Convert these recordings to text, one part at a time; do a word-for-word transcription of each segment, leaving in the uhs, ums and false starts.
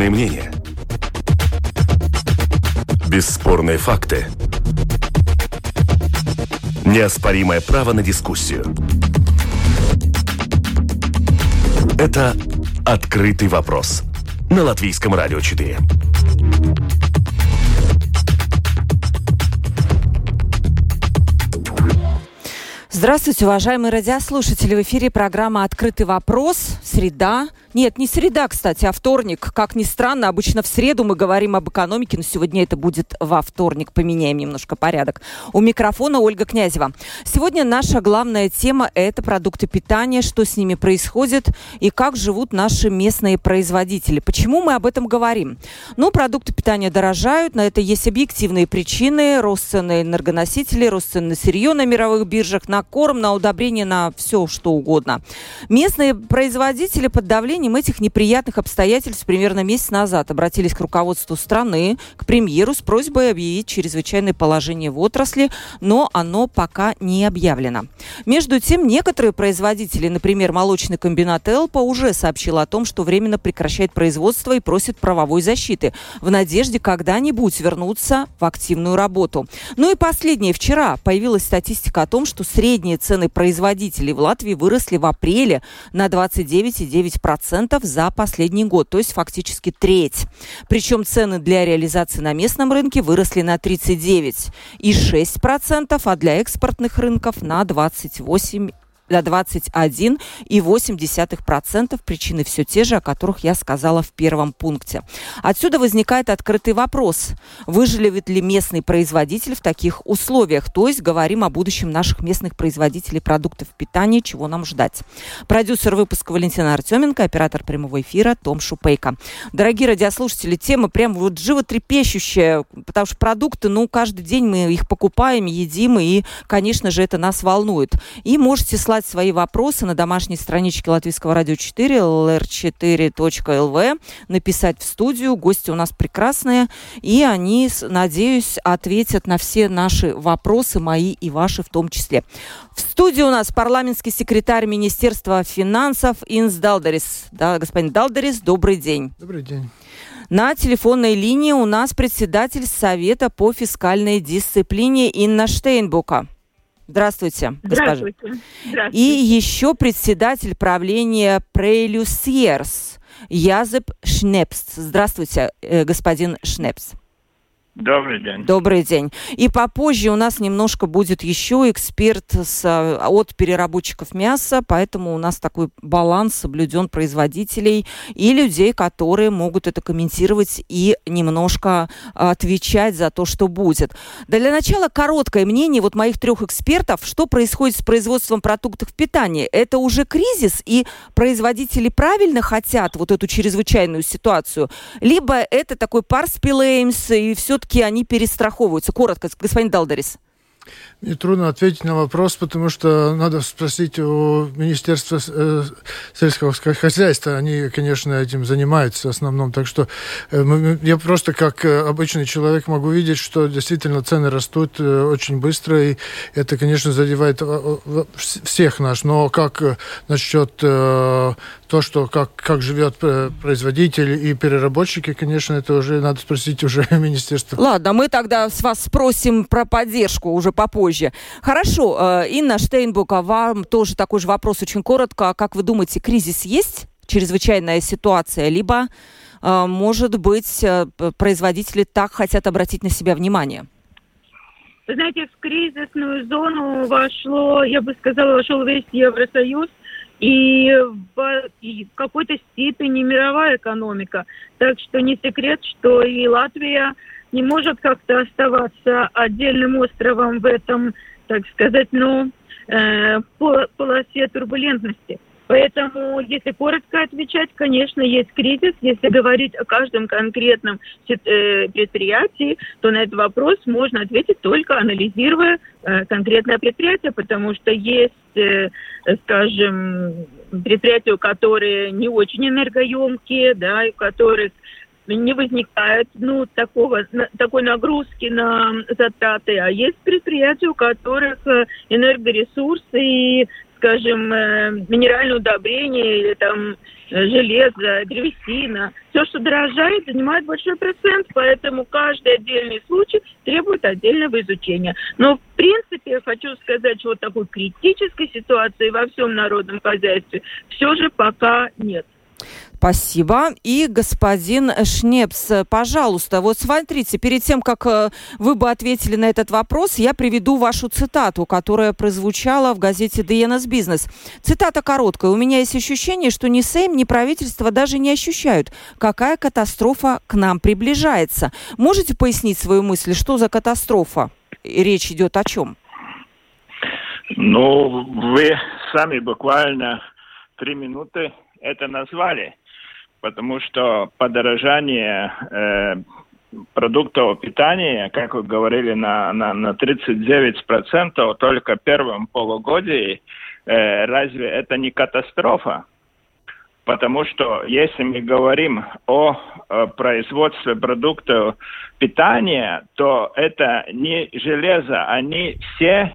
Объективные мнения. Бесспорные факты. Неоспоримое право на дискуссию. Это «Открытый вопрос» на Латвийском радио четыре. Здравствуйте, уважаемые радиослушатели. В эфире программа «Открытый вопрос». Среда. Нет, не среда, кстати, а вторник. Как ни странно, обычно в среду мы говорим об экономике, но сегодня это будет во вторник. Поменяем немножко порядок. У микрофона Ольга Князева. Сегодня наша главная тема – это продукты питания, что с ними происходит и как живут наши местные производители. Почему мы об этом говорим? Ну, продукты питания дорожают, на это есть объективные причины. Рост цен на энергоносители, рост цен на сырье на мировых биржах, на корм, на удобрения, на все, что угодно. Местные производители под давлением этих неприятных обстоятельств примерно месяц назад обратились к руководству страны, к премьеру с просьбой объявить чрезвычайное положение в отрасли, но оно пока не объявлено. Между тем, некоторые производители, например, молочный комбинат «Элпа», уже сообщил о том, что временно прекращает производство и просит правовой защиты в надежде когда-нибудь вернуться в активную работу. Ну и последнее. Вчера появилась статистика о том, что средние цены производителей в Латвии выросли в апреле на двадцать девять целых девять десятых процента за последний год, то есть фактически треть. Причем цены для реализации на местном рынке выросли на тридцать девять целых шесть десятых процента, а для экспортных рынков на двадцать восемь до двадцать один целых восемь десятых процента. Причины все те же, о которых я сказала в первом пункте. Отсюда возникает открытый вопрос. Выживет ли местный производитель в таких условиях? То есть говорим о будущем наших местных производителей продуктов питания, чего нам ждать. Продюсер выпуска Валентина Артеменко, оператор прямого эфира Том Шупейко. Дорогие радиослушатели, тема прям вот животрепещущая, потому что продукты, ну, каждый день мы их покупаем, едим, и, конечно же, это нас волнует. И можете слать свои вопросы на домашней страничке Латвийского радио четыре, эл эр четыре точка эл ви, написать в студию. Гости у нас прекрасные, и они, надеюсь, ответят на все наши вопросы, мои и ваши в том числе. В студии у нас парламентский секретарь Министерства финансов Инс Далдерис. Да, господин Далдерис, добрый день. Добрый день. На телефонной линии у нас председатель Совета по фискальной дисциплине Инна Штейнбока. Здравствуйте, госпожа. Здравствуйте. Здравствуйте. И еще председатель правления Прейлюсьерс Язеп Шнепс. Здравствуйте, господин Шнепс. Добрый день. Добрый день. И попозже у нас немножко будет еще эксперт с, от переработчиков мяса, поэтому у нас такой баланс соблюден производителей и людей, которые могут это комментировать и немножко отвечать за то, что будет. Да, для начала короткое мнение вот моих трех экспертов, что происходит с производством продуктов питания. Это уже кризис, и производители правильно хотят вот эту чрезвычайную ситуацию, либо это такой парспилеймс, и все все-таки они перестраховываются? Коротко, господин Далдерис. Мне трудно ответить на вопрос, потому что надо спросить у Министерства э, сельского хозяйства. Они, конечно, этим занимаются в основном. Так что э, я просто как обычный человек могу видеть, что действительно цены растут э, очень быстро, и это, конечно, задевает э, всех нас. Но как э, насчет э, то, что как, как живет производитель и переработчики, конечно, это уже надо спросить уже Министерство. Ладно, мы тогда с вас спросим про поддержку уже попозже. Хорошо, Инна Штейнбока, вам тоже такой же вопрос очень коротко. Как вы думаете, кризис есть? Чрезвычайная ситуация? Либо, может быть, производители так хотят обратить на себя внимание? Вы знаете, в кризисную зону вошло, я бы сказала, вошел весь Евросоюз и в, и в какой-то степени мировая экономика. Так что не секрет, что и Латвия не может как-то оставаться отдельным островом в этом, так сказать, ну, э, полосе турбулентности. Поэтому, если коротко отвечать, конечно, есть кризис. Если говорить о каждом конкретном э, предприятии, то на этот вопрос можно ответить только анализируя э, конкретное предприятие, потому что есть, э, скажем, предприятия, которые не очень энергоемкие, да, и у которых не возникает ну, такого, такой нагрузки на затраты, а есть предприятия, у которых энергоресурсы и, скажем, э, минеральные удобрения или там железо, древесина. Все, что дорожает, занимает большой процент, поэтому каждый отдельный случай требует отдельного изучения. Но, в принципе, я хочу сказать, что вот такой критической ситуации во всем народном хозяйстве все же пока нет. Спасибо. И господин Шнепс, пожалуйста, вот смотрите, перед тем, как вы бы ответили на этот вопрос, я приведу вашу цитату, которая прозвучала в газете ди эн эс Business. Цитата короткая. «У меня есть ощущение, что ни Сейм, ни правительство даже не ощущают, какая катастрофа к нам приближается». Можете пояснить свою мысль, что за катастрофа? И речь идет о чем? Ну, вы сами буквально три минуты это назвали. Потому что подорожание э, продуктов питания, как вы говорили, на, на, на тридцать девять процентов только в первом полугодии, э, разве это не катастрофа? Потому что если мы говорим о, о производстве продуктов питания, то это не железо, они все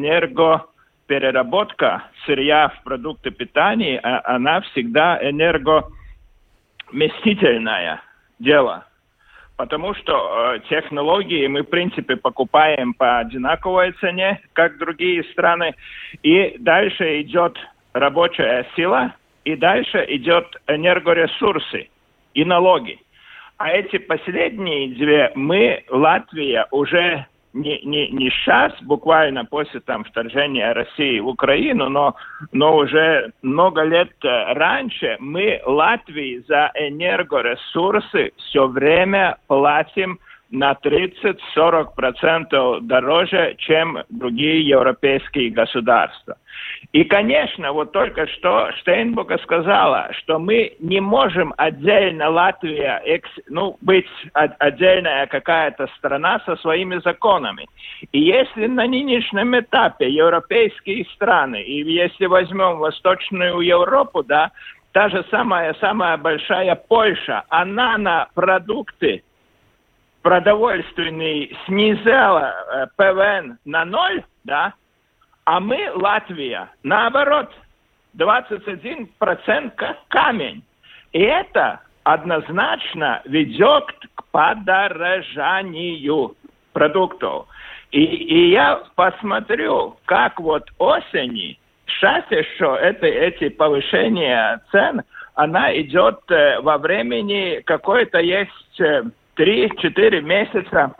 энергопереработка сырья в продукты питания, а она всегда энерго вместительное дело, потому что э, технологии мы, в принципе, покупаем по одинаковой цене, как другие страны, и дальше идет рабочая сила, и дальше идет энергоресурсы и налоги. А эти последние две мы, Латвия, уже не, не, не сейчас, буквально после там, вторжения России в Украину, но, но уже много лет раньше мы, Латвии, за энергоресурсы все время платим на тридцать-сорок процентов дороже, чем другие европейские государства. И, конечно, вот только что Штейнбока сказала, что мы не можем отдельно Латвия, ну, быть отдельная какая-то страна со своими законами. И если на нынешнем этапе европейские страны, и если возьмем Восточную Европу, да, та же самая, самая большая Польша, она на продукты продовольственные снизила э, пэ вэ эн на ноль, да, а мы, Латвия, наоборот, двадцать один процент как камень. И это однозначно ведет к подорожанию продуктов. И, и я посмотрю, как вот осенью, сейчас еще это, эти повышения цен, она идет э, во времени, какое-то есть э, три-четыре месяца.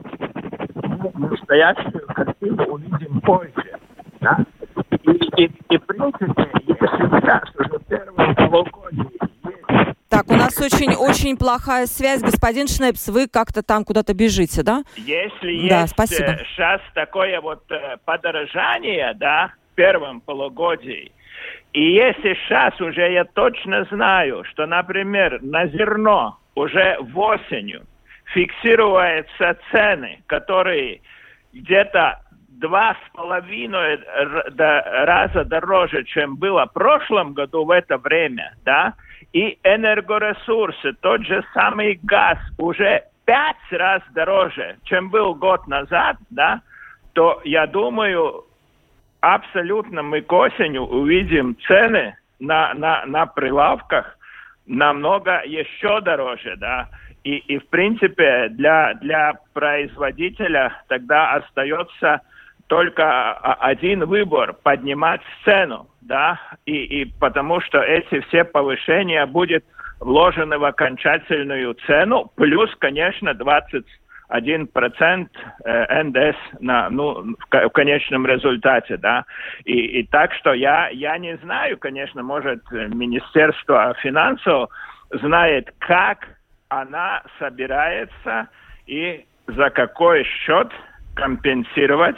Настоящую картину увидим позже. Да? И, и, и, в принципе, если сейчас уже первое полугодие есть... Так, у нас очень-очень плохая связь. Господин Шнепс, вы как-то там куда-то бежите, да? Если да, есть спасибо. сейчас такое вот подорожание, да, в первом полугодии, и если сейчас уже я точно знаю, что, например, на зерно уже в осенью фиксируются цены, которые где-то два с половиной раза дороже, чем было в прошлом году в это время, да, и энергоресурсы, тот же самый газ уже пять раз дороже, чем был год назад, да, то, я думаю, абсолютно мы к осени увидим цены на, на, на прилавках намного еще дороже, да. И, и в принципе, для, для производителя тогда остается только один выбор – поднимать цену, да, и, и потому что эти все повышения будут вложены в окончательную цену, плюс, конечно, двадцать один процент эн дэ эс на, ну, в конечном результате, да. И, и так что я, я не знаю, конечно, может, Министерство финансов знает, как она собирается и за какой счет компенсировать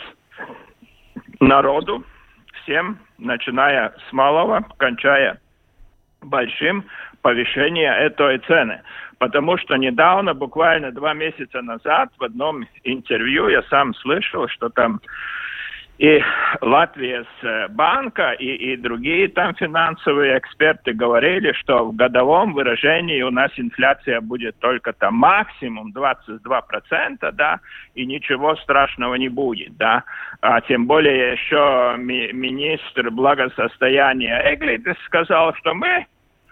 народу, всем, начиная с малого, кончая большим, повышение этой цены. Потому что недавно, буквально два месяца назад, в одном интервью я сам слышал, что там И Латвия с банка и, и другие там финансовые эксперты говорили, что в годовом выражении у нас инфляция будет только там максимум двадцать два процента, да, и ничего страшного не будет, да. А тем более еще ми- министр благосостояния Эглитис сказал, что мы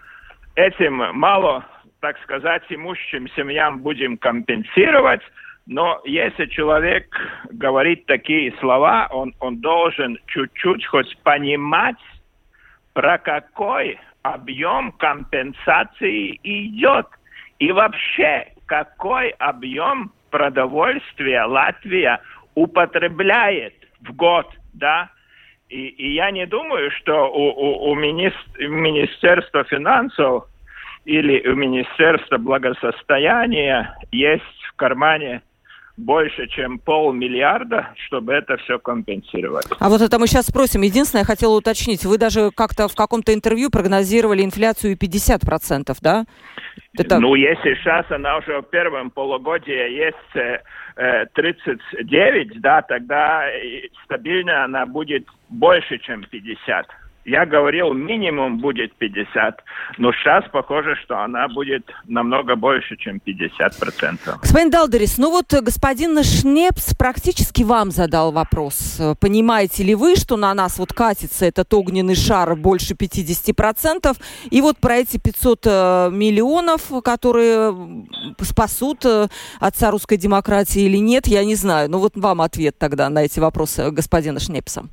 этим мало, так сказать, имущим семьям будем компенсировать. Но если человек говорит такие слова, он, он должен чуть-чуть хоть понимать, про какой объем компенсации идет. И вообще, какой объем продовольствия Латвия употребляет в год, да? И, и я не думаю, что у, у, у министр, Министерства финансов или у Министерства благосостояния есть в кармане больше, чем полмиллиарда, чтобы это все компенсировать. А вот это мы сейчас спросим. Единственное, я хотела уточнить. Вы даже как-то в каком-то интервью прогнозировали инфляцию пятьдесят процентов, да? Это... Ну, если сейчас она уже в первом полугодии есть э, тридцать девять, да, тогда стабильно она будет больше, чем пятьдесят. Я говорил, минимум будет пятьдесят, но сейчас похоже, что она будет намного больше, чем пятьдесят процентов. Господин Далдерис, ну вот господин Шнепс практически вам задал вопрос. Понимаете ли вы, что на нас вот катится этот огненный шар больше пятьдесят процентов? И вот про эти пятьсот миллионов, которые спасут отца русской демократии или нет, я не знаю. Ну вот вам ответ тогда на эти вопросы господина Шнепса.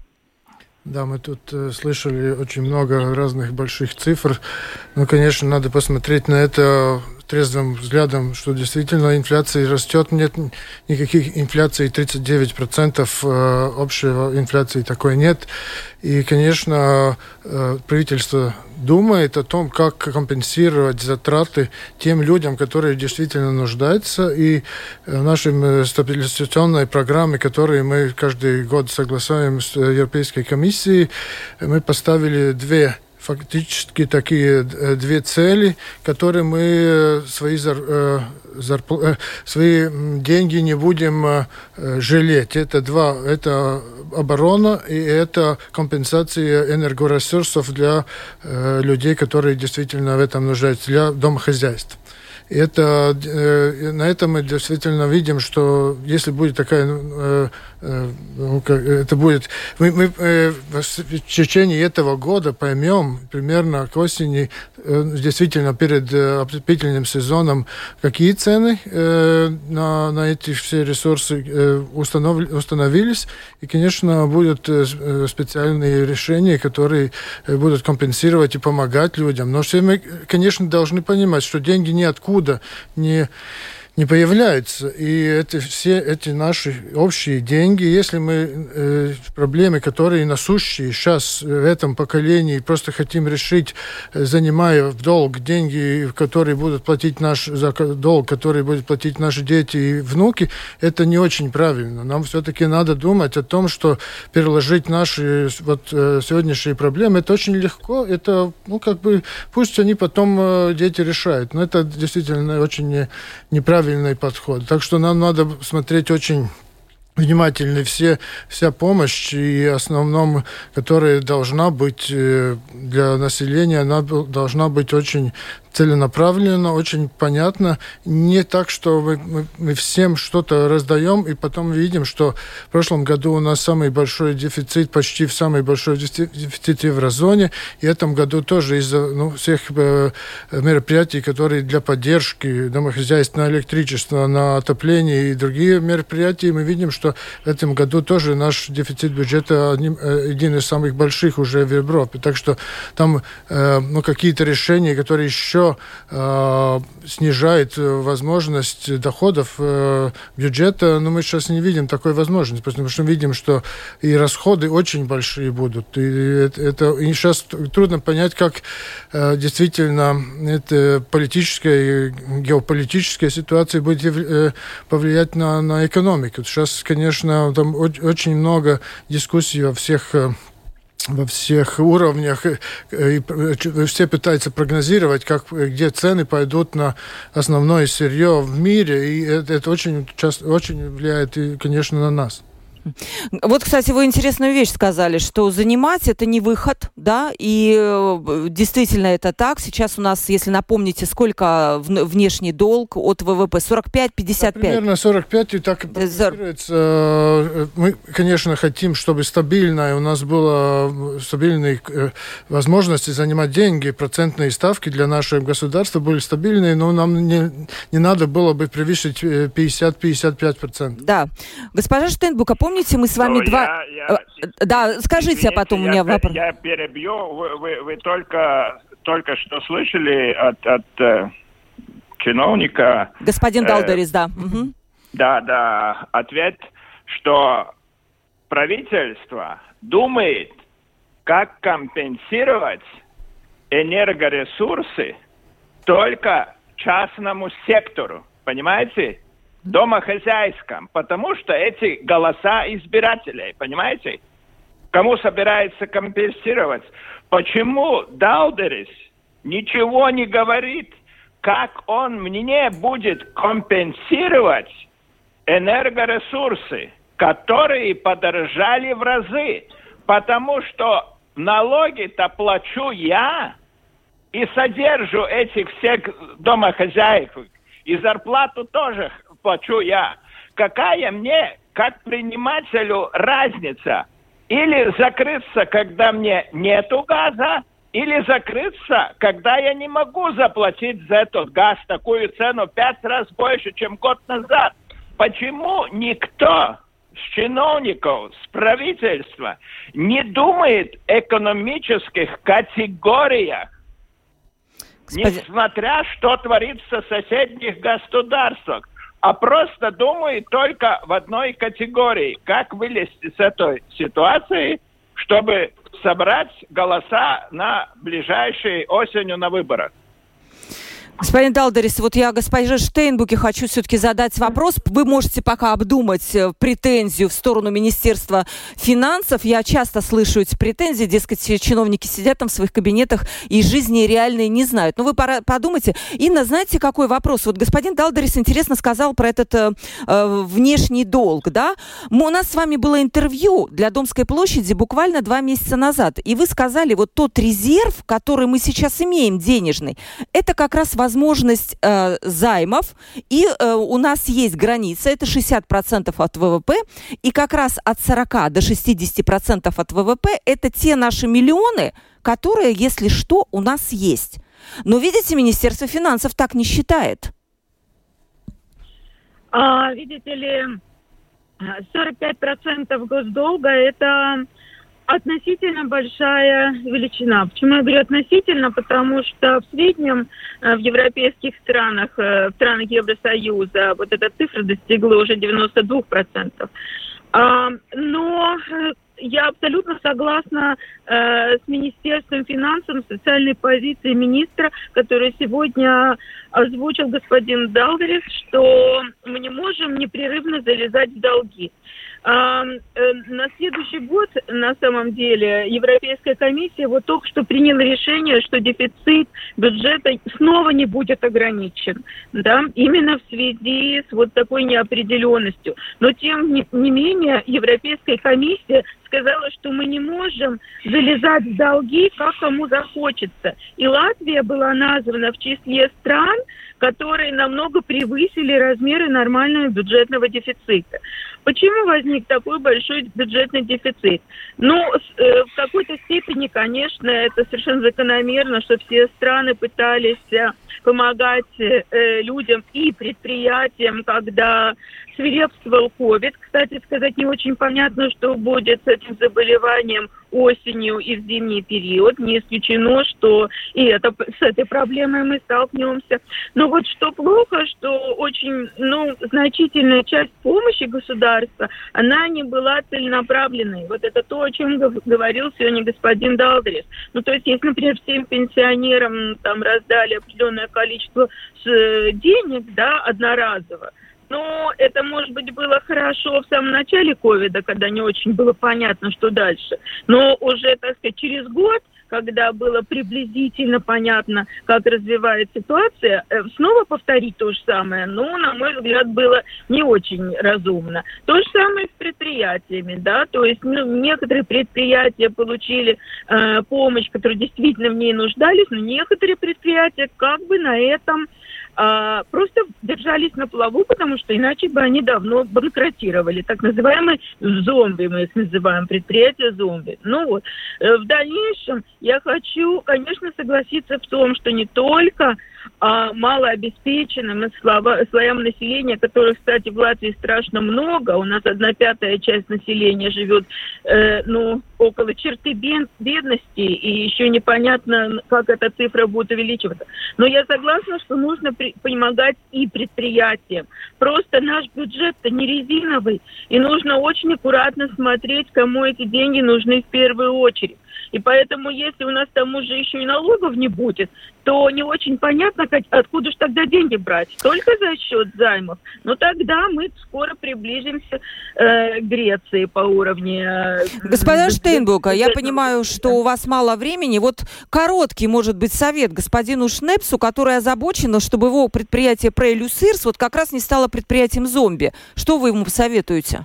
Да, мы тут э, слышали очень много разных больших цифр. Ну, конечно, надо посмотреть на это трезвым взглядом, что действительно инфляция растет. Нет никаких инфляций, тридцать девять процентов э, общей инфляции такой нет. И, конечно, э, правительство думает о том, как компенсировать затраты тем людям, которые действительно нуждаются. И в нашей стабилизационной программе, которую мы каждый год согласуем с Европейской комиссией, мы поставили две фактически такие две цели, которые мы свои, зар, зарпл... свои деньги не будем жалеть. Это два, это оборона и это компенсация энергоресурсов для людей, которые действительно в этом нуждаются, для домохозяйств. И это, э, на этом мы действительно видим, что если будет такая, э, э, ну, как, это будет, мы, мы э, в течение этого года поймем примерно к осени, э, действительно перед э, отопительным сезоном, какие цены э, на, на эти все ресурсы э, установ, установились, и, конечно, будут э, специальные решения, которые э, будут компенсировать и помогать людям. Но все мы, конечно, должны понимать, что деньги ниоткуда не, не появляются. И это все эти наши общие деньги, если мы э, проблемы, которые насущие сейчас в этом поколении, просто хотим решить, занимая в долг деньги, которые будут платить наш за долг, который будут платить наши дети и внуки, это не очень правильно. Нам все-таки надо думать о том, что переложить наши вот, сегодняшние проблемы, это очень легко, это, ну, как бы, пусть они потом дети решают, но это действительно очень неправильный подход. Так что нам надо смотреть очень внимательно все, вся помощь, и в основном, которая должна быть для населения, она должна быть очень целенаправленно, очень понятно. Не так, что мы, мы, мы всем что-то раздаем, и потом видим, что в прошлом году у нас самый большой дефицит, почти в самый большой дефицит в еврозоне, и в этом году тоже из-за ну, всех э, мероприятий, которые для поддержки домохозяйств на электричество, на отопление и другие мероприятия, мы видим, что в этом году тоже наш дефицит бюджета один, один из самых больших уже в Европе. Так что там э, ну, какие-то решения, которые еще э, снижают возможность доходов э, бюджета, но мы сейчас не видим такой возможности, потому что мы видим, что и расходы очень большие будут. И, это, это, и сейчас трудно понять, как э, действительно эта политическая и геополитическая ситуация будет э, повлиять на, на экономику. Сейчас, конечно, там очень много дискуссий во всех во всех уровнях, и все пытаются прогнозировать, как, где цены пойдут на основное сырье в мире, и это, это очень, часто, очень влияет, и, конечно, на нас. Вот, кстати, вы интересную вещь сказали, что занимать это не выход, да, и действительно это так. Сейчас у нас, если напомните, сколько внешний долг от ВВП? сорок пять - пятьдесят пять? Да, примерно сорок пять, и так и прогнозируется. Мы, конечно, хотим, чтобы стабильно, у нас было стабильные возможности занимать деньги, процентные ставки для нашего государства были стабильные, но нам не, не надо было бы превысить пятьдесят - пятьдесят пять процентов. Да. Госпожа Штейнбук, а помните, мы с вами ну, два... Я, я... Да, скажите, Извините, а потом я, у меня вопрос. Я перебью. Вы, вы, вы только, только что слышали от, от э, чиновника... Господин э, Далдерис, да. Угу. Да, да. Ответ, что правительство думает, как компенсировать энергоресурсы только частному сектору. Понимаете? Домохозяйском, потому что эти голоса избирателей, понимаете? Кому собирается компенсировать? Почему Далдерис ничего не говорит, как он мне будет компенсировать энергоресурсы, которые подорожали в разы? Потому что налоги-то плачу я и содержу этих всех домохозяек, и зарплату тоже плачу я. Какая мне, как предпринимателю, разница? Или закрыться, когда мне нету газа, или закрыться, когда я не могу заплатить за этот газ такую цену пять раз больше, чем год назад? Почему никто с чиновников, с правительства не думает о экономических категориях, несмотря что творится в соседних государствах, а просто думает только в одной категории, как вылезти с этой ситуации, чтобы собрать голоса на ближайшей осенью на выборах. Господин Далдерис, вот я госпоже Штейнбуке хочу все-таки задать вопрос. Вы можете пока обдумать претензию в сторону Министерства финансов. Я часто слышу эти претензии, дескать, чиновники сидят там в своих кабинетах и жизни реальной не знают. Но вы пора, подумайте. Инна, знаете, какой вопрос? Вот господин Далдерис интересно сказал про этот э, внешний долг, да? Мы, у нас с вами было интервью для Домской площади буквально два месяца назад. И вы сказали, вот тот резерв, который мы сейчас имеем, денежный, это как раз возможность возможность э, займов, и э, у нас есть граница, это шестьдесят процентов от ВВП, и как раз от сорока до шестидесяти процентов от ВВП это те наши миллионы, которые, если что, у нас есть. Но, видите, Министерство финансов так не считает. А, видите ли, сорок пять процентов госдолга – это относительно большая величина. Почему я говорю относительно? Потому что в среднем в европейских странах, в странах Евросоюза, вот эта цифра достигла уже девяносто два процента. Но я абсолютно согласна э, с Министерством финансов, социальной позиции министра, который сегодня озвучил господин Далдерис, что мы не можем непрерывно залезать в долги. А, э, на следующий год, на самом деле, Европейская комиссия вот только что приняла решение, что дефицит бюджета снова не будет ограничен, да, именно в связи с вот такой неопределенностью. Но тем не, не менее Европейская комиссия сказала, что мы не можем залезать в долги, как кому захочется. И Латвия была названа в числе стран, которые намного превысили размеры нормального бюджетного дефицита. Почему возник такой большой бюджетный дефицит? Ну, э, в какой-то степени, конечно, это совершенно закономерно, что все страны пытались э, помогать э, людям и предприятиям, когда свирепствовал ковид. Кстати сказать, не очень понятно, что будет с этим заболеванием осенью и в зимний период. Не исключено, что и это, с этой проблемой мы столкнемся. Но вот что плохо, что очень, ну, значительная часть помощи государства, она не была целенаправленной. Вот это то, о чем говорил сегодня господин Далдерис. Ну, то есть, если, например, всем пенсионерам там раздали определенное количество денег, да, одноразово, Ну, это, может быть, было хорошо в самом начале ковида, когда не очень было понятно, что дальше. Но уже, так сказать, через год, когда было приблизительно понятно, как развивается ситуация, снова повторить то же самое, ну, на мой взгляд, было не очень разумно. То же самое с предприятиями, да, то есть ну, некоторые предприятия получили э, помощь, которую действительно в ней нуждались, но некоторые предприятия как бы на этом а, просто держались на плаву, потому что иначе бы они давно банкротировали. Так называемые зомби, мы их называем, предприятия зомби. Ну вот, в дальнейшем я хочу, конечно, согласиться в том, что не только а, малообеспеченным и слоям населения, которых, кстати, в Латвии страшно много, у нас одна пятая часть населения живет, э, ну, около черты бедности, и еще непонятно, как эта цифра будет увеличиваться. Но я согласна, что нужно при- помогать и предприятиям. Просто наш бюджет-то не резиновый, и нужно очень аккуратно смотреть, кому эти деньги нужны в первую очередь. И поэтому, если у нас там уже еще и налогов не будет, то не очень понятно, как, откуда же тогда деньги брать. Только за счет займов. Но тогда мы скоро приблизимся э, к Греции по уровню... Э, Господа Штейнбока, я понимаю, что у вас мало времени. Вот короткий, может быть, совет господину Шнепсу, который озабочен, чтобы его предприятие Прейлюсирс вот как раз не стало предприятием зомби. Что вы ему посоветуете?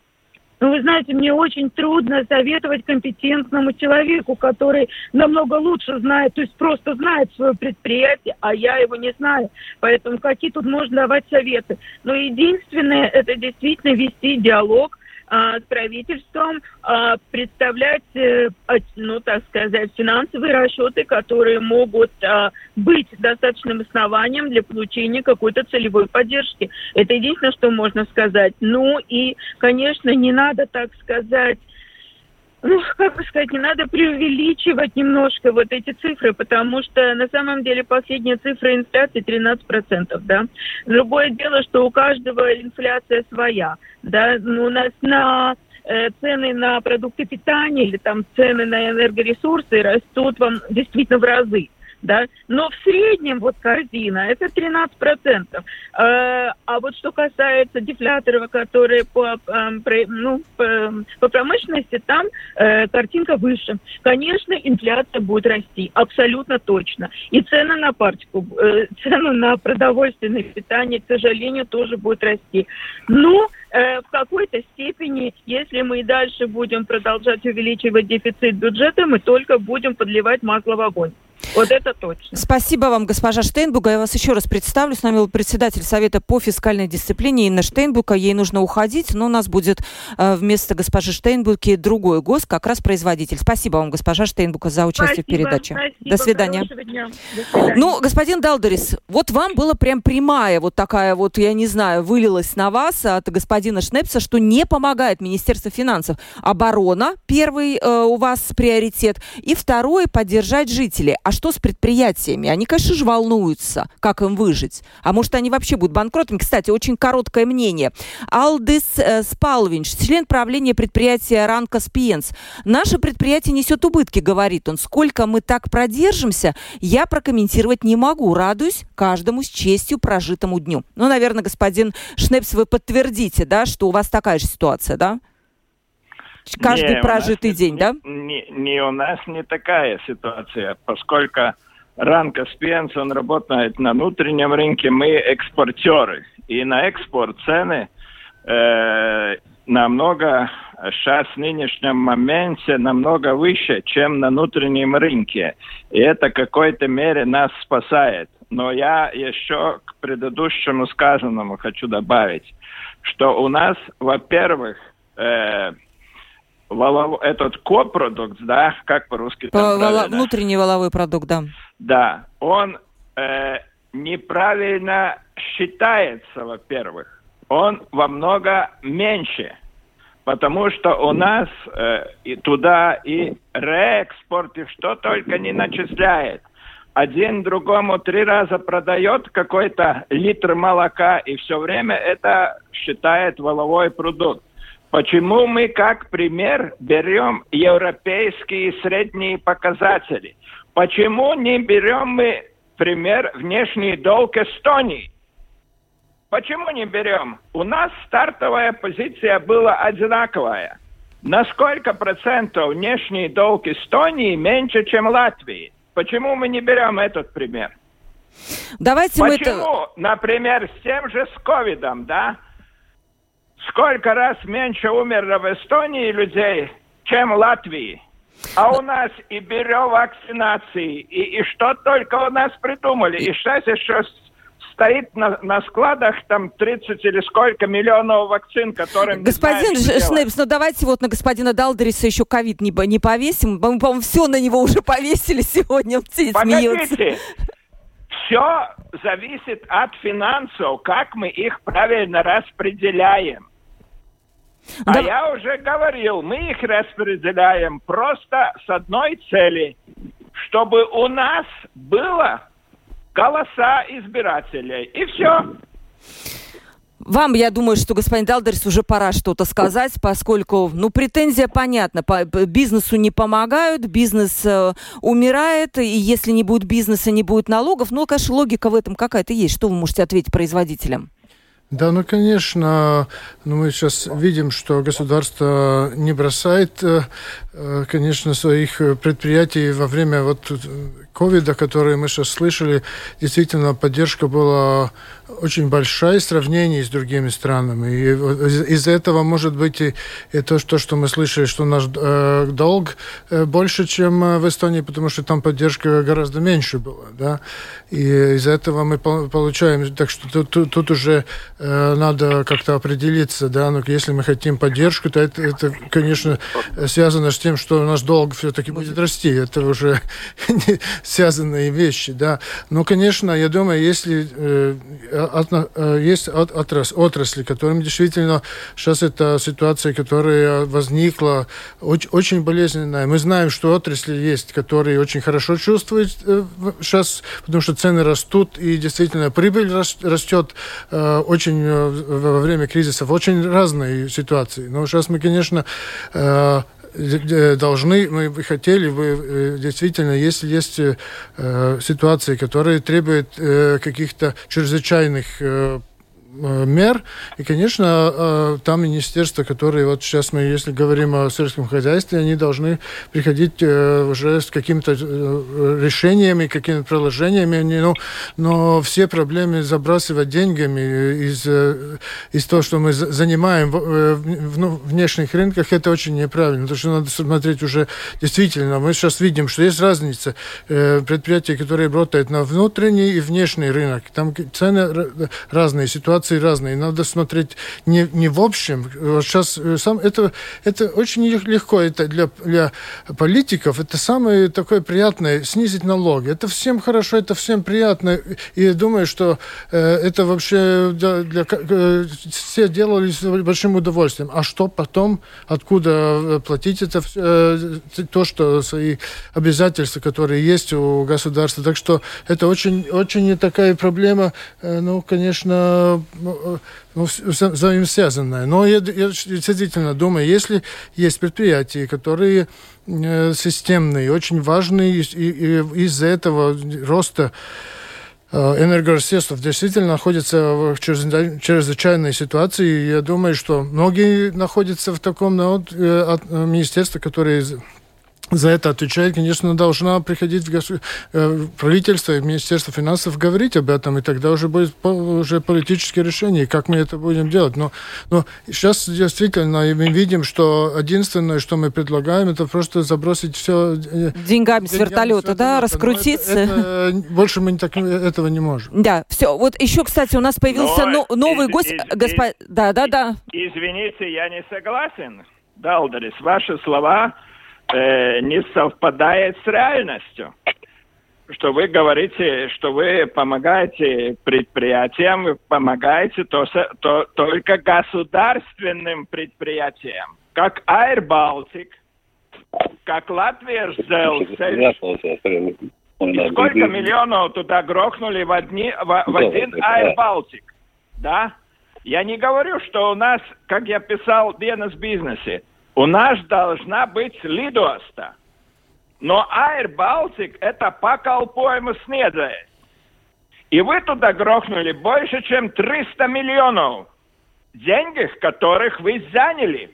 Ну, вы знаете, мне очень трудно советовать компетентному человеку, который намного лучше знает, то есть просто знает свое предприятие, а я его не знаю. Поэтому какие тут можно давать советы? Но единственное, это действительно вести диалог а, с правительством, а, представлять, э, ну, так сказать, финансовые расчеты, которые могут а, быть достаточным основанием для получения какой-то целевой поддержки. Это единственное, что можно сказать. Ну и, конечно, не надо, так сказать, ну, как бы сказать, не надо преувеличивать немножко вот эти цифры, потому что на самом деле последняя цифра инфляции тринадцать процентов, да. Другое дело, что у каждого инфляция своя, да. Ну, у нас на э, цены на продукты питания или там цены на энергоресурсы растут вам действительно в разы. Да? Но в среднем вот корзина это тринадцать процентов. А, а вот что касается дефляторов, которые по, ну, по, по промышленности, там э, картинка выше. Конечно, инфляция будет расти, абсолютно точно. И цены на партику, э, цены на продовольственное питание, к сожалению, тоже будут расти. Но э, в какой-то степени, если мы и дальше будем продолжать увеличивать дефицит бюджета, мы только будем подливать масло в огонь. Вот это точно. Спасибо вам, госпожа Штейнбука. Я вас еще раз представлю. С нами был председатель Совета по фискальной дисциплине Инна Штейнбука. Ей нужно уходить, но у нас будет э, вместо госпожи Штейнбуки другой гость, как раз производитель. Спасибо вам, госпожа Штейнбука, за участие спасибо, в передаче. Спасибо, До свидания. До свидания. Ну, господин Далдерис, вот вам была прям прямая вот такая вот, я не знаю, вылилась на вас от господина Шнепса, что не помогает Министерство финансов. Оборона, первый э, у вас приоритет, и второй — поддержать жителей. А что с предприятиями? Они, конечно же, волнуются, как им выжить. А может, они вообще будут банкротами? Кстати, очень короткое мнение. Алдис э, Спалвинч, член правления предприятия Ранка Спиенс. Наше предприятие несет убытки, говорит он. Сколько мы так продержимся, я прокомментировать не могу. Радуюсь каждому с честью прожитому дню. Ну, наверное, господин Шнепс, вы подтвердите, да, что у вас такая же ситуация, да? Каждый не, прожитый день, не, да? Не, не, у нас не такая ситуация, поскольку Ранка Спиенс, он работает на внутреннем рынке, мы экспортеры. И на экспорт цены э, намного, сейчас в нынешнем моменте, намного выше, чем на внутреннем рынке. И это в какой-то мере нас спасает. Но я еще к предыдущему сказанному хочу добавить, что у нас, во-первых, э, Волов... этот копродукт, да, как по-русски? По- воло... Внутренний воловой продукт, да. Да, он э, неправильно считается, во-первых. Он во много меньше, потому что у нас э, и туда и реэкспорт, и что только не начисляет. Один другому три раза продает какой-то литр молока, и все время это считает воловой продукт. Почему мы, как пример, берем европейские средние показатели? Почему не берем мы пример внешний долг Эстонии? почему не берем? У нас стартовая позиция была одинаковая. На сколько процентов внешний долг Эстонии меньше, чем Латвии? Почему мы не берем этот пример? Давайте Почему, мы это... например, с тем же с ковидом, да? Сколько раз меньше умерло в Эстонии людей, чем в Латвии? А у нас и бюро вакцинации, и, и что только у нас придумали. И сейчас еще стоит на, на складах там тридцать или сколько миллионов вакцин, которым... Господин Шнейпс, ну давайте вот на господина Далдериса еще ковид не, не повесим. Мы, по-моему, все на него уже повесили сегодня. Погодите, все зависит от финансов, как мы их правильно распределяем. А да... я уже говорил, мы их распределяем просто с одной цели, чтобы у нас было голоса избирателей. И все. Вам, я думаю, что, господин Далдерис, уже пора что-то сказать, поскольку, ну, претензия понятна. По бизнесу не помогают, бизнес э, умирает, и если не будет бизнеса, не будет налогов. Ну, конечно, логика в этом какая-то есть. Что вы можете ответить производителям? Да, ну, конечно, ну, мы сейчас видим, что государство не бросает, конечно, своих предприятий во время вот ковида, который мы сейчас слышали. Действительно, поддержка была очень большая в сравнении с другими странами. И из-за этого, может быть, и, и то, что, что мы слышали, что наш э, долг э, больше, чем в Эстонии, потому что там поддержка гораздо меньше была, да. И из-за этого мы по- получаем... Так что тут, тут, тут уже э, надо как-то определиться, да. Но если мы хотим поддержку, то это, это, конечно, связано с тем, что наш долг все-таки будет расти. Это уже связанные вещи, да. Но, конечно, я думаю, если... Э, От, есть от, отрас, отрасли, которым действительно сейчас эта ситуация, которая возникла, очень, очень болезненная. Мы знаем, что отрасли есть, которые очень хорошо чувствуют э, сейчас, потому что цены растут, и действительно прибыль растет э, очень э, во время кризиса в очень разные ситуации. Но сейчас мы, конечно, э, должны, мы бы хотели бы действительно, если есть э, ситуации, которые требуют э, каких-то чрезвычайных э, мер, и, конечно, там министерства, которые вот сейчас мы, если говорим о сельском хозяйстве, они должны приходить уже с какими-то решениями, какими-то приложениями, но, но все проблемы забрасывать деньгами из, из того, что мы занимаем в, ну, внешних рынках, это очень неправильно, потому что надо смотреть уже действительно. Мы сейчас видим, что есть разница предприятий, которые работают на внутренний и внешний рынок. Там цены разные, ситуации разные. Надо смотреть не, не в общем. Вот сейчас сам, это, это очень легко. Это для, для политиков это самое такое приятное, снизить налоги. Это всем хорошо, это всем приятно. И я думаю, что э, это вообще для, для, э, все делали с большим удовольствием. А что потом? Откуда платить это? Э, то, что свои обязательства, которые есть у государства. Так что это очень, очень такая проблема, э, ну, конечно, ну, взаимосвязанная. Но я, я действительно думаю, если есть предприятия, которые э, системные, очень важные, и, и из-за этого роста э, энергоресурсов действительно находятся в чрезвычайной ситуации, я думаю, что многие находятся в таком ну, э, от, министерстве, которые за это отвечает, конечно, должна приходить в госу... правительство и Министерство финансов говорить об этом, и тогда уже будет уже политическое решение, как мы это будем делать. Но, но сейчас действительно мы видим, что единственное, что мы предлагаем, это просто забросить все... Деньгами с вертолета, да, раскрутиться. Это, это, больше мы так, этого не можем. Да, все. Вот еще, кстати, у нас появился но, новый из, гость. Из, Госп... из, да, да, да. Извините, я не согласен, Далдерис. Ваши слова... не совпадает с реальностью. Что вы говорите, что вы помогаете предприятиям, вы помогаете то, то, только государственным предприятиям, как Air Baltic, как Латвия Зелсельс. Сколько миллионов туда грохнули в, одни, в, в один Air Baltic, да? Я не говорю, что у нас, как я писал в бизнесе, у нас должна быть лидоста. Но Air Baltic это pakalpojumu sniedzējs. И вы туда грохнули больше, чем триста миллионов. Деньги, которых вы заняли.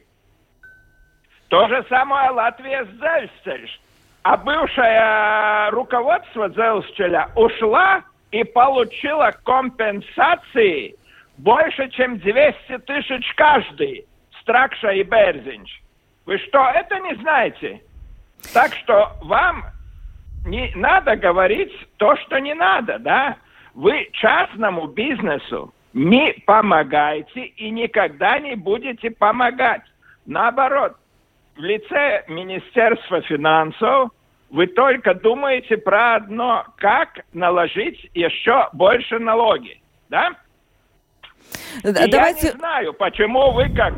То же самое Латвия с Зельстель. А бывшее руководство Зельстеля ушла и получила компенсации больше, чем двести тысяч каждый. Стракша и Берзинч. Вы что, это не знаете? Так что вам не надо говорить то, что не надо, да? Вы частному бизнесу не помогаете и никогда не будете помогать. Наоборот, в лице Министерства финансов вы только думаете про одно, как наложить еще больше налоги, да? Давайте... Я не знаю, почему вы как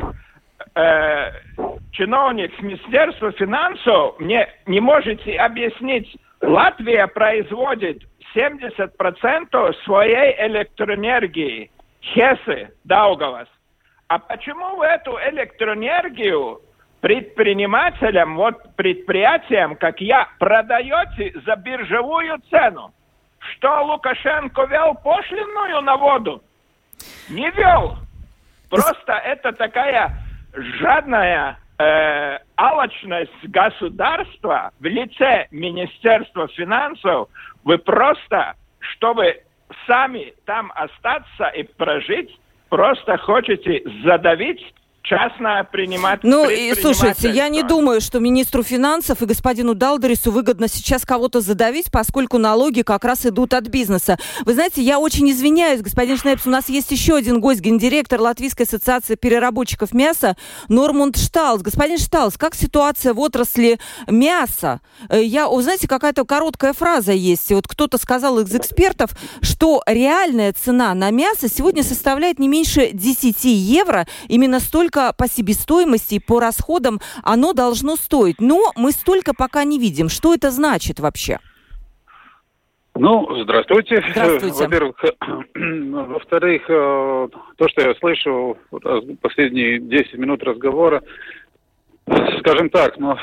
э, чиновник с Министерства финансов мне не можете объяснить, Латвия производит семьдесят процентов своей электроэнергии, Хесе, Даугавас. А почему вы эту электроэнергию предпринимателям, вот предприятиям, как я, продаете за биржевую цену? Что, Лукашенко вел пошлинную на воду? Не вел. Просто это такая жадная э, алчность государства в лице Министерства финансов. Вы просто, чтобы сами там остаться и прожить, просто хотите задавить частное принимать. Ну, и слушайте, я не думаю, что министру финансов и господину Далдрису выгодно сейчас кого-то задавить, поскольку налоги как раз идут от бизнеса. Вы знаете, я очень извиняюсь, господин Шнепс, у нас есть еще один гость, гендиректор Латвийской ассоциации переработчиков мяса Нормунд Шталс. Господин Шталс, как ситуация в отрасли мяса? Я, вы знаете, какая-то короткая фраза есть. Вот кто-то сказал из экспертов, что реальная цена на мясо сегодня составляет не меньше десять евро. Именно столько по себестоимости и по расходам оно должно стоить. Но мы столько пока не видим. Что это значит вообще? Ну, здравствуйте. Здравствуйте. Во-первых, во-вторых, то, что я слышу последние десять минут разговора, скажем так, ну,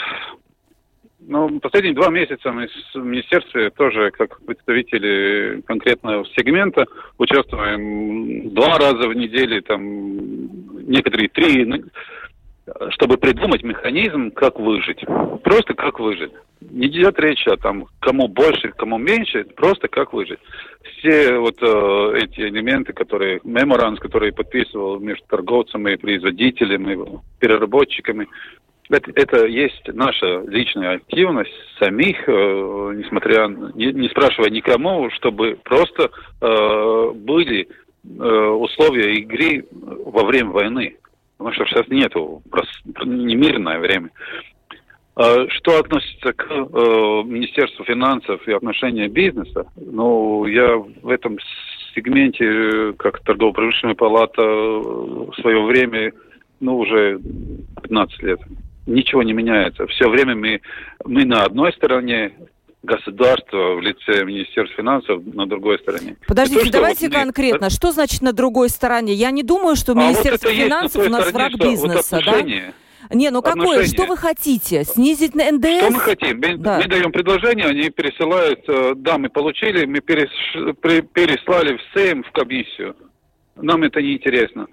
ну, последние два месяца мы в министерстве тоже, как представители конкретного сегмента, участвуем два раза в неделю, там, некоторые три, чтобы придумать механизм, как выжить. Просто как выжить. Не идет речь о том, кому больше, кому меньше, просто как выжить. Все вот э, эти элементы, которые, меморандс, которые подписывал между торговцами, производителями, переработчиками, Это, это есть наша личная активность самих, э, несмотря, не, не спрашивая никому, чтобы просто э, были э, условия игры во время войны. Потому что сейчас нету, не мирное время. Э, что относится к э, Министерству финансов и отношения бизнеса, ну, я в этом сегменте, как торгово-промышленная палата, в свое время, ну, уже пятнадцать лет. Ничего не меняется. Все время мы, мы на одной стороне, государство в лице Министерства финансов на другой стороне. Подождите, то, давайте вот конкретно. мы... Что значит на другой стороне? Я не думаю, что Министерство а вот финансов у нас стороне, враг бизнеса, вот да? Не, ну какое? Что вы хотите? Снизить на эн дэ эс? Что мы хотим? Мы, да. мы даем предложение, они пересылают, да, мы получили, мы перес, переслали в СЭМ, в комиссию. Нам это не интересно.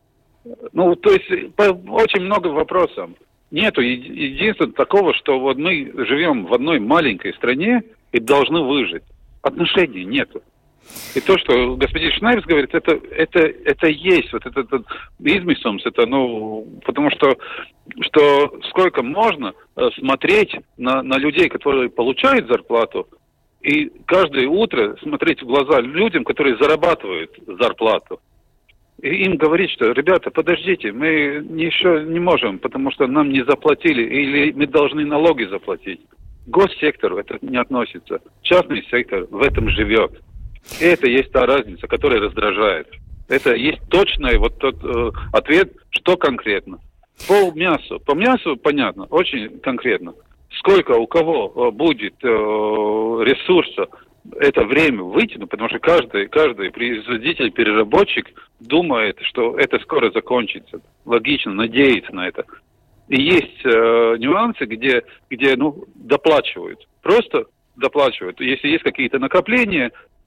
Ну, то есть, по, очень много вопросов. Нету единственного такого, что вот мы живем в одной маленькой стране и должны выжить. Отношений нету. И то, что господин Шнайбс говорит, это, это, это есть, вот этот, этот измисумс, это, ну, потому что, что сколько можно смотреть на, на людей, которые получают зарплату, и каждое утро смотреть в глаза людям, которые зарабатывают зарплату. И им говорить, что, ребята, подождите, мы еще не можем, потому что нам не заплатили, или мы должны налоги заплатить. Госсектор это не относится. Частный сектор в этом живет. И это есть та разница, которая раздражает. Это есть точный вот тот э, ответ, что конкретно. По мясу. По мясу понятно, очень конкретно. Сколько у кого э, будет э, ресурса это время вытянуть, потому что каждый, каждый производитель, переработчик думает, что это скоро закончится. Логично, надеется на это. И есть э, нюансы, где, где ну, доплачивают. Просто доплачивают. Если есть какие-то накопления,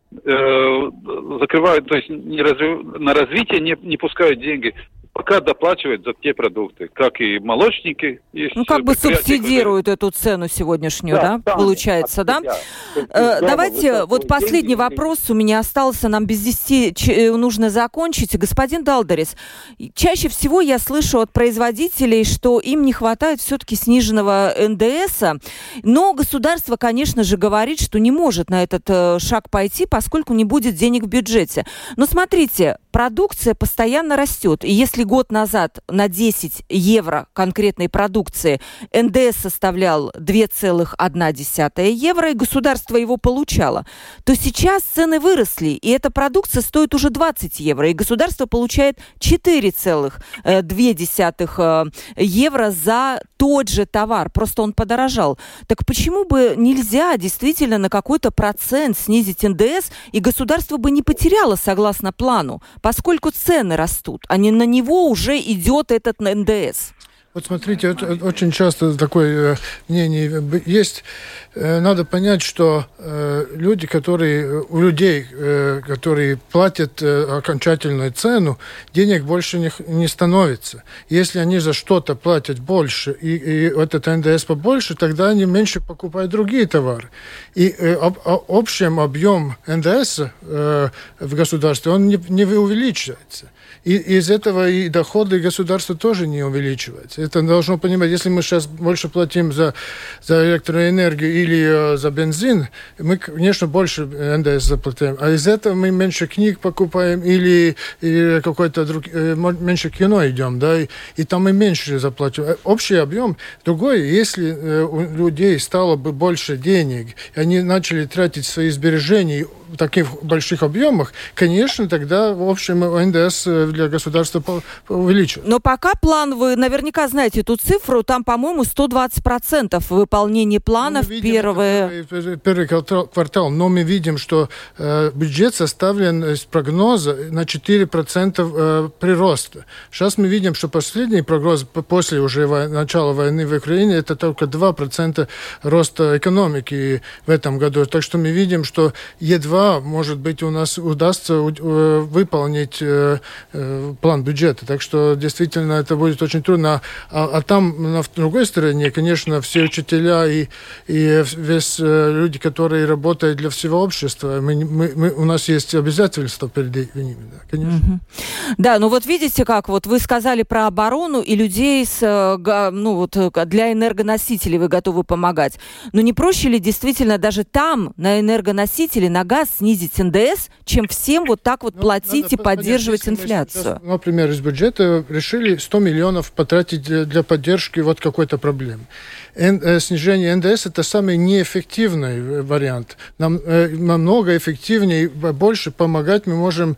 э, закрывают, то есть не разв... на развитие не, не пускают деньги, пока доплачивают за те продукты, как и молочники. Есть ну, как бы субсидируют которые... эту цену сегодняшнюю, да, да, да получается, да? да? Э, давайте, вот последний деньги. вопрос у меня остался, нам без десяти ч- нужно закончить. Господин Далдерис, чаще всего я слышу от производителей, что им не хватает все-таки сниженного эн дэ эса, но государство, конечно же, говорит, что не может на этот э, шаг пойти, поскольку не будет денег в бюджете. Но смотрите, продукция постоянно растет, и если год назад на десять евро конкретной продукции эн дэ эс составлял два целых одна десятая евро, и государство его получало, то сейчас цены выросли, и эта продукция стоит уже двадцать евро, и государство получает четыре целых две десятых евро за тот же товар, просто он подорожал. Так почему бы нельзя действительно на какой-то процент снизить эн дэ эс, и государство бы не потеряло согласно плану, поскольку цены растут, а не на него уже идет этот эн дэ эс? Вот смотрите, очень часто такое мнение есть. Надо понять, что люди, которые, у людей, которые платят окончательную цену, денег больше не, не становится. Если они за что-то платят больше, и, и этот эн дэ эс побольше, тогда они меньше покупают другие товары. И об, общий объем эн дэ эс в государстве, он не, не увеличивается. И из этого и доходы государства тоже не увеличиваются. Это должно понимать, если мы сейчас больше платим за, за электроэнергию или э, за бензин, мы, конечно, больше эн дэ эс заплатим. А из этого мы меньше книг покупаем или, или какой-то друг, э, меньше кино идем, да, и, и там мы меньше заплатим. Общий объем другой. Если э, у людей стало бы больше денег, и они начали тратить свои сбережения в таких больших объемах, конечно, тогда в общем эн дэ эс для государства увеличивается. Но пока план, вы наверняка знаете эту цифру, там, по-моему, сто двадцать процентов выполнения планов ну, первые... Первый квартал, но мы видим, что э, бюджет составлен из прогноза на четыре процента э, прироста. Сейчас мы видим, что последний прогноз после уже во- начала войны в Украине это только два процента роста экономики в этом году. Так что мы видим, что едва, может быть, у нас удастся э, выполнить э, план бюджета. Так что действительно это будет очень трудно. А, а там на другой стороне, конечно, все учителя и, и весь люди, которые работают для всего общества, мы, мы, мы, у нас есть обязательства перед ними. Да, конечно. Mm-hmm. Да, ну вот видите, как вот вы сказали про оборону и людей с, ну вот для энергоносителей вы готовы помогать. Но не проще ли действительно даже там на энергоносители, на газ снизить эн дэ эс, чем всем вот так вот ну, платить и поддерживать инфляцию? Сейчас, например, из бюджета решили сто миллионов потратить для, для поддержки вот какой-то проблемы. Эн, э, снижение эн дэ эс – это самый неэффективный вариант. Нам э, намного эффективнее, больше помогать мы можем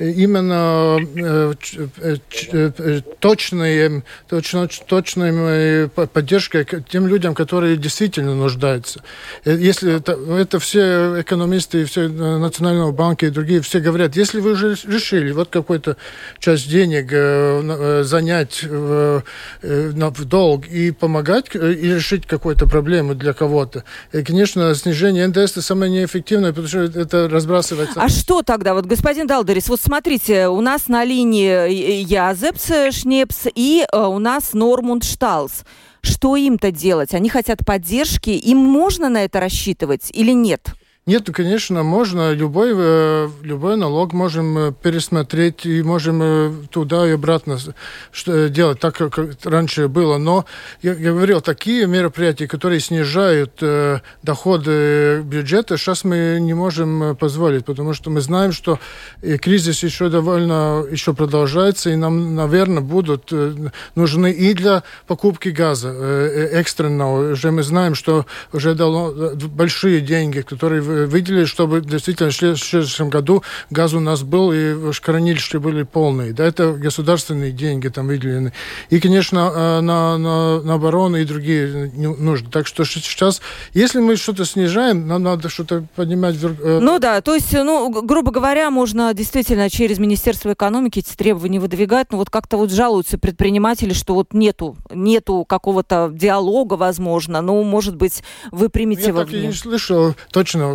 именно э, э, э, точной, точно, точной поддержкой тем людям, которые действительно нуждаются. Если это, это все экономисты, все Национального банка и другие все говорят, если вы уже решили вот какой-то часть денег э, занять в, э, в долг и помогать, и решить какую-то проблему для кого-то. И, конечно, снижение эн дэ эс это самое неэффективное, потому что это разбрасывается. А что тогда? Вот, господин Далдерис, вот смотрите, у нас на линии Язепс, Шнепс и э, у нас Нормунд Шталс. Что им-то делать? Они хотят поддержки. Им можно на это рассчитывать или нет? Нет, конечно, можно. Любой, любой налог можем пересмотреть и можем туда и обратно что, делать, так, как раньше было. Но, я, я говорил, такие мероприятия, которые снижают э, доходы бюджета, сейчас мы не можем позволить, потому что мы знаем, что кризис еще довольно еще продолжается, и нам, наверное, будут нужны и для покупки газа э, экстренного. Уже мы знаем, что уже дало большие деньги, которые выделили, чтобы действительно в следующем году газ у нас был, и хранилища были полные. Да, это государственные деньги там выделены. И, конечно, на, на, на оборону и другие нужды. Так что сейчас, если мы что-то снижаем, нам надо что-то поднимать. Ну да, то есть, ну, грубо говоря, можно действительно через Министерство экономики эти требования выдвигать, но вот как-то вот жалуются предприниматели, что вот нету, нету какого-то диалога, возможно, но, может быть, вы примете Я во так и не слышал точно,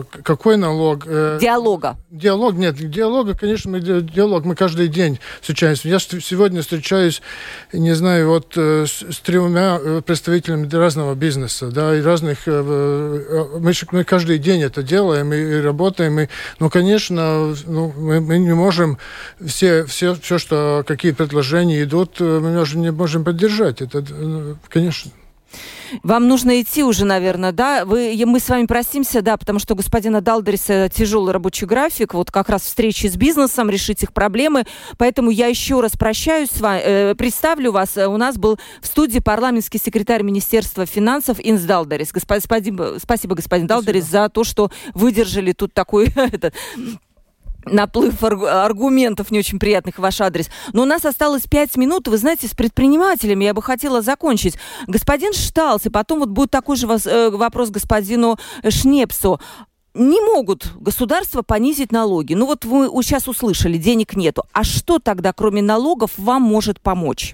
какой налог? Диалога. Диалог, нет, диалога, конечно, мы диалог, мы каждый день встречаемся. Я сегодня встречаюсь, не знаю, вот с, с тремя представителями разного бизнеса, да, и разных, мы, мы каждый день это делаем и, и работаем, и, ну, конечно, ну, мы, мы не можем все, все, все, что, какие предложения идут, мы даже не можем поддержать, это, конечно. Вам нужно идти уже, наверное, да? Вы, мы с вами простимся, да, потому что у господина Далдериса тяжелый рабочий график, вот как раз встречи с бизнесом, решить их проблемы. Поэтому я еще раз прощаюсь с вами, э, представлю вас. У нас был в студии парламентский секретарь Министерства финансов Инс Далдерис. Господин, спасибо, господин Далдерис, за то, что выдержали тут такой... этот, наплыв аргументов не очень приятных в ваш адрес. Но у нас осталось пять минут. Вы знаете, с предпринимателями я бы хотела закончить. Господин Шталс, и потом вот будет такой же вопрос господину Шнепсу. Не могут государства понизить налоги. Ну вот вы сейчас услышали, денег нету. А что тогда, кроме налогов, вам может помочь?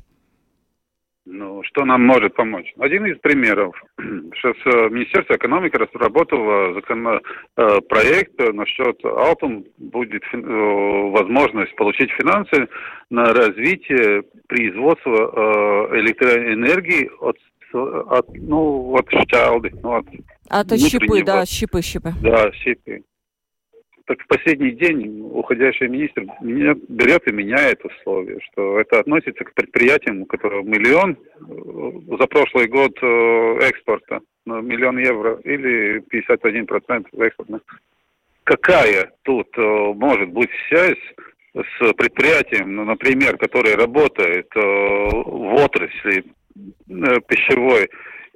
Ну, что нам может помочь? Один из примеров. Сейчас Министерство экономики разработало законопроект насчет Алтум. Будет возможность получить финансы на развитие производства электроэнергии от, от ну, от щалды. Ну, от от щепы, да, щепы, щепы. Да, щепы. Так в последний день уходящий министр меня, берет и меняет условия, что это относится к предприятиям, у которых миллион за прошлый год экспорта, миллион евро или пятьдесят один процент экспорта. Какая тут может быть связь с предприятием, ну, например, которое работает в отрасли пищевой,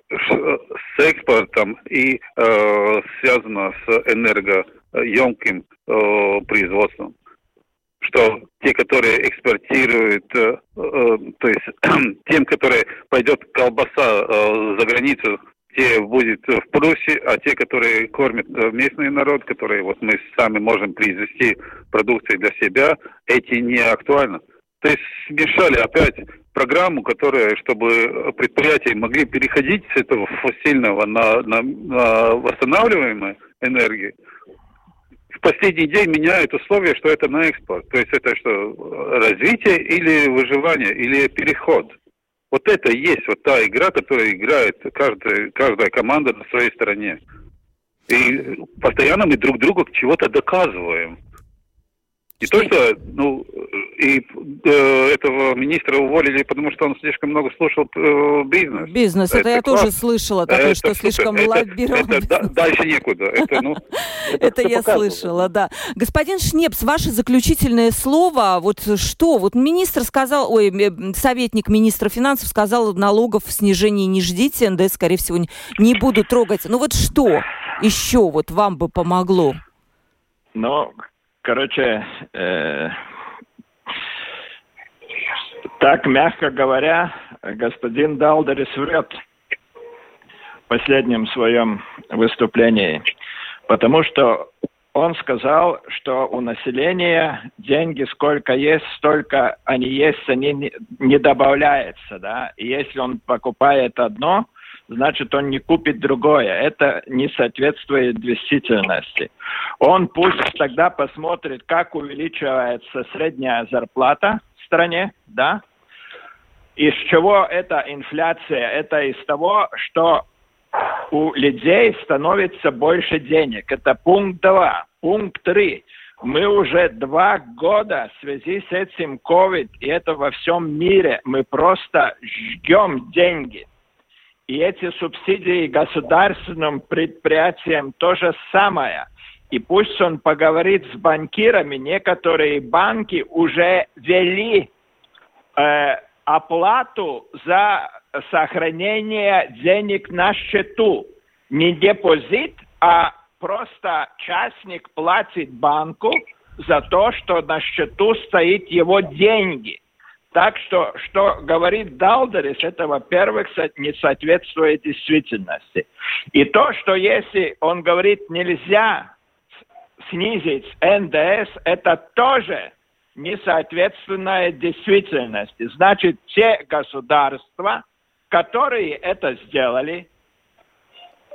с экспортом и э, связано с энергоемким э, производством, что те, которые экспортируют, э, э, то есть тем, которые пойдет колбаса э, за границу, те будет в плюсе, а те, которые кормят местный народ, которые вот мы сами можем произвести продукции для себя, эти не актуальны. То есть смешали опять программу, которая, чтобы предприятия могли переходить с этого фосильного на, на, на восстанавливаемую энергию. В последний день меняют условия, что это на экспорт. То есть это что, развитие или выживание, или переход. Вот это и есть вот та игра, которую играет каждая, каждая команда на своей стороне. И постоянно мы друг другу чего-то доказываем. Не то, что, ну, и э, этого министра уволили, потому что он слишком много слушал э, бизнес. Бизнес, это, это я класс. Тоже слышала, такое, это, что слишком лоббировал. Это, это дальше некуда. Это, ну, это, это я слышала, да. Господин Шнепс, ваше заключительное слово, вот что, вот министр сказал, ой, советник министра финансов сказал, налогов снижения не ждите, эн дэ эс, скорее всего, не буду трогать. Ну вот что еще вот вам бы помогло? Ну... Короче, э, так, мягко говоря, господин Далдерис врет в последнем своем выступлении, потому что он сказал, что у населения деньги сколько есть, столько они есть, они не, не добавляются, да, и если он покупает одно, значит, он не купит другое. Это не соответствует действительности. Он пусть тогда посмотрит, как увеличивается средняя зарплата в стране, да? Из чего эта инфляция? Это из того, что у людей становится больше денег. Это пункт два. Пункт три. Мы уже два года в связи с этим ковид, и это во всем мире, мы просто ждем деньги. И эти субсидии государственным предприятиям то же самое. И пусть он поговорит с банкирами. Некоторые банки уже ввели э, оплату за сохранение денег на счету. Не депозит, а просто частник платит банку за то, что на счету стоит его деньги. Так что, что говорит Далдерис, это, во-первых, не соответствует действительности. И то, что если он говорит, нельзя снизить эн дэ эс, это тоже несоответственная действительности. Значит, те государства, которые это сделали,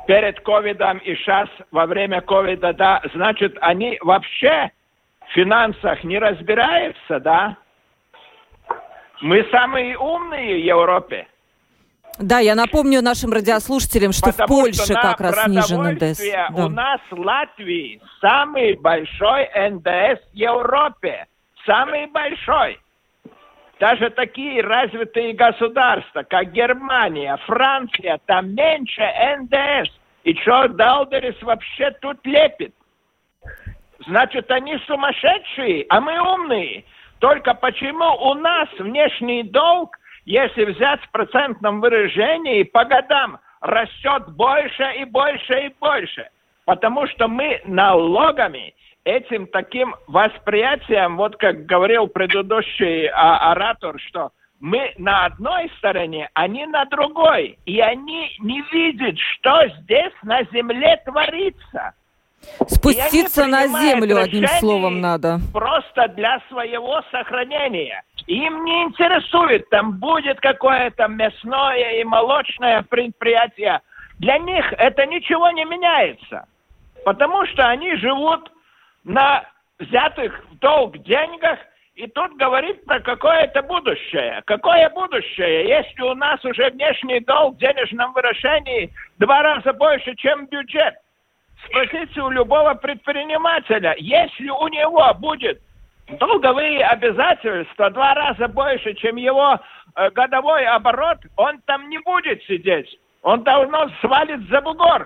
перед ковидом и сейчас во время ковида, да, значит, они вообще в финансах не разбираются, да? Мы самые умные в Европе. Да, я напомню нашим радиослушателям, что Потому в Польше что как раз снижен эн дэ эс. Да. У нас в Латвии самый большой эн дэ эс в Европе. Самый большой. Даже такие развитые государства, как Германия, Франция, там меньше эн дэ эс. И что Далдерис вообще тут лепит? Значит, они сумасшедшие, а мы умные. Только почему у нас внешний долг, если взять в процентном выражении, по годам растет больше и больше и больше? Потому что мы налогами, этим таким восприятием, вот как говорил предыдущий а, оратор, что мы на одной стороне, они на другой. И они не видят, что здесь на земле творится. Спуститься на землю, одним словом, надо. Просто для своего сохранения. Им не интересует, там будет какое-то мясное и молочное предприятие. Для них это ничего не меняется. Потому что они живут на взятых в долг деньгах, и тут говорит про какое-то будущее. Какое будущее, если у нас уже внешний долг в денежном выражении два раза больше, чем бюджет? Спросите у любого предпринимателя, если у него будет долговые обязательства два раза больше, чем его э, годовой оборот, он там не будет сидеть. Он давно свалит за бугор.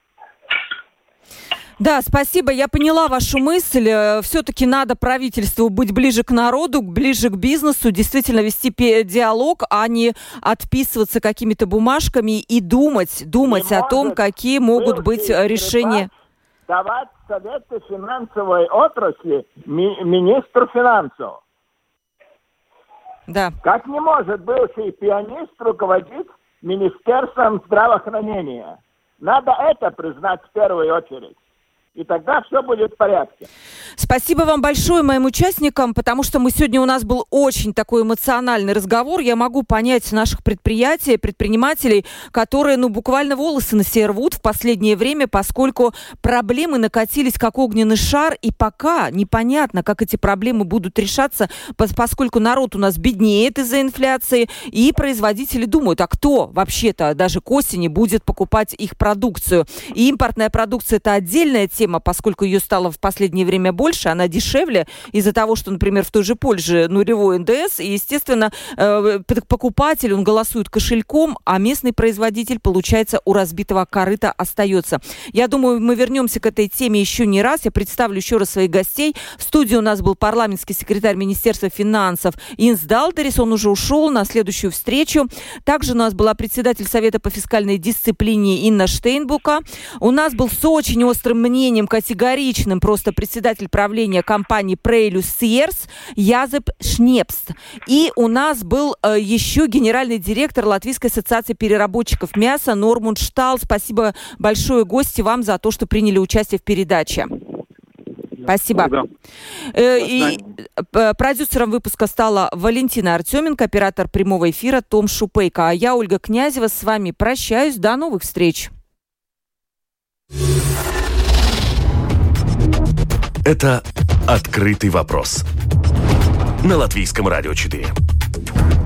Да, спасибо, я поняла вашу мысль. Все-таки надо правительству быть ближе к народу, ближе к бизнесу, действительно вести диалог, а не отписываться какими-то бумажками и думать, думать о том, какие могут быть решения. Давать советы финансовой отрасли ми- министру финансов. Да. Как не может бывший пианист руководить Министерством здравоохранения? Надо это признать в первую очередь. И тогда все будет в порядке. Спасибо вам большое моим участникам, потому что мы сегодня у нас был очень такой эмоциональный разговор. Я могу понять наших предприятий, предпринимателей, которые, ну, буквально волосы на себе рвут в последнее время, поскольку проблемы накатились как огненный шар, и пока непонятно, как эти проблемы будут решаться, поскольку народ у нас беднеет из-за инфляции, и производители думают, а кто вообще-то даже к осени будет покупать их продукцию. И импортная продукция – это отдельная тема, тема, поскольку ее стало в последнее время больше, она дешевле из-за того, что, например, в той же Польше нулевой эн дэ эс, и, естественно, э, покупатель, он голосует кошельком, а местный производитель, получается, у разбитого корыта остается. Я думаю, мы вернемся к этой теме еще не раз. Я представлю еще раз своих гостей. В студии у нас был парламентский секретарь Министерства финансов Инс Далдерис, он уже ушел на следующую встречу. Также у нас была председатель Совета по фискальной дисциплине Инна Штейнбука. У нас был с очень острым мнением, категоричным просто председатель правления компании Preilius Sierrs Язеп Шнепст. И у нас был э, еще генеральный директор Латвийской ассоциации переработчиков мяса Нормунд Штал. Спасибо большое, гости, вам за то, что приняли участие в передаче. Спасибо. Да. Э, и э, продюсером выпуска стала Валентина Артеменко, оператор прямого эфира Том Шупейко. А я, Ольга Князева, с вами прощаюсь. До новых встреч. Это «Открытый вопрос» на Латвийском радио четыре.